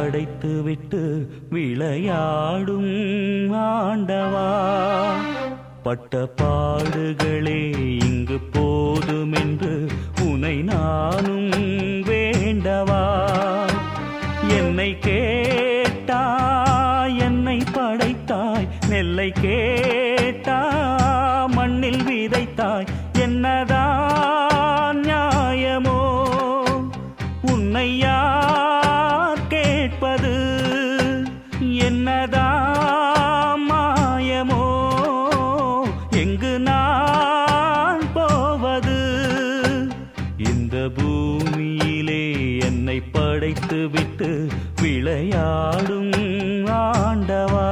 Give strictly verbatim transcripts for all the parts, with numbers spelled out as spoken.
படைத்து விட்டு விளையாடும் ஆண்டவா, பட்ட பாடுகளே இங்கு போதுமென்று உனை நானும் வேண்டவா. என்னை கேட்டாய், என்னை படைத்தாய், நெல்லை கேட்டாய், மண்ணில் விதைத்தாய், என்னதான் நியாயமோ? உன்னை யார் கேட்பது? என்னதான் மாயமோ? எங்கு நான் போவது? இந்த பூமியிலே என்னை படைத்து விட்டு விளையாடும் ஆண்டவா.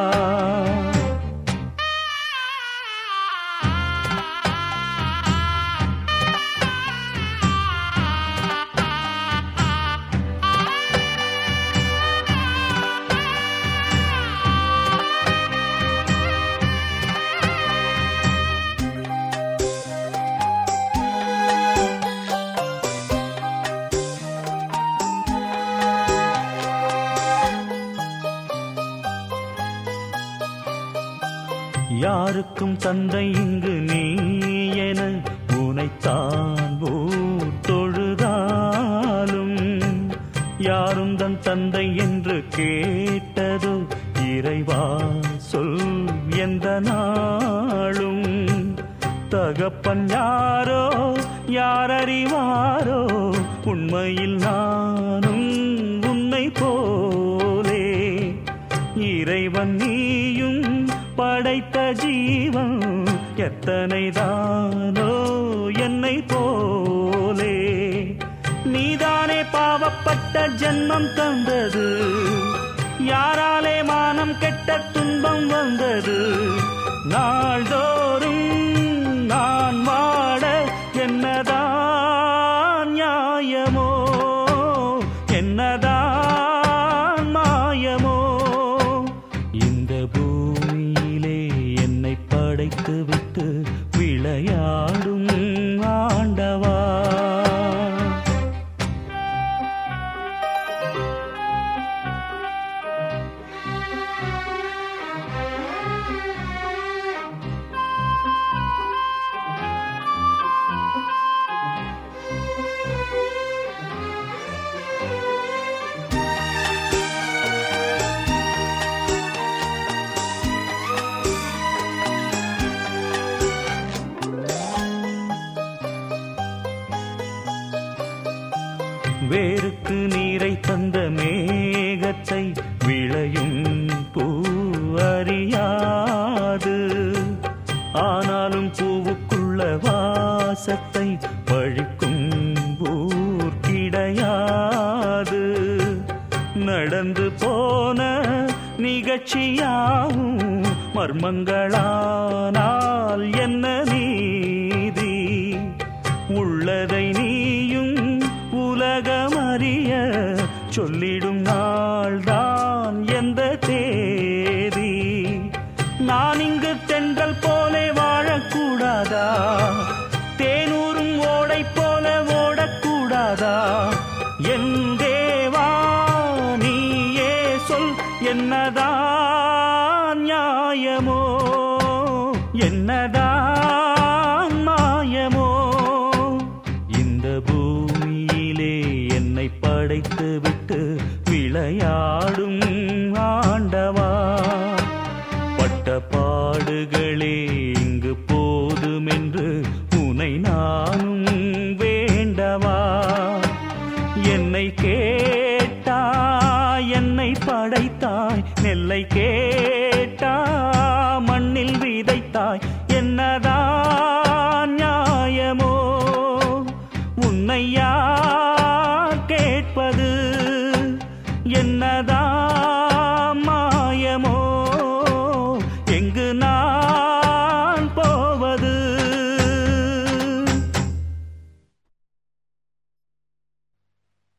யாருக்கும் தந்தை இங்கு நீ என உனைத்தான் ஊர் தொழுதாலும், யாரும் தன் தந்தை என்று கேட்டதோ இறைவா சொல் எந்த நாளும். தகப்பன் யாரோ யார் அறிவாரோ, உண்மையில் நானும் உன்னை போலே. இறைவன் நீயும் படைத்த ஜீவன் எத்தனை தானோ என்னை போலே. நீதானே பாவப்பட்ட ஜென்மம் தந்தது, யாராலே மானம் கெட்ட துன்பம் வந்தது. நாள்தோறும் நான் வாட என்னதான் நியாயமோ? என்னதான் மாயமோ? இந்த பூமியிலே என்னை படைத்து விட்டு விளையாடும் ஆண்டவா. வேருக்கு நீரை தந்த மேகத்தை விளையும் பூ அறியாது, ஆனாலும் பூவுக்குள்ள வாசத்தை பழிக்கும் ஊர் கிடையாது. நடந்து போன நிகழ்ச்சியாவும் மர்மங்களானால் என்ன நீதி? உள்ளதை நீயும் உலகமறிய சொல்லிடும் நாள்தான் எந்த தேதி? நான் இங்கு தென்றல் போலே வாழக்கூடாதா? தேனூரும் ஓடை போல ஓடக்கூடாதா? என் தேவா நீயே சொல், என்னதான் நியாயமோ? என்னதான் மாயமோ? இந்த பூமியிலே என்னை படைத்து விட்டு விளையா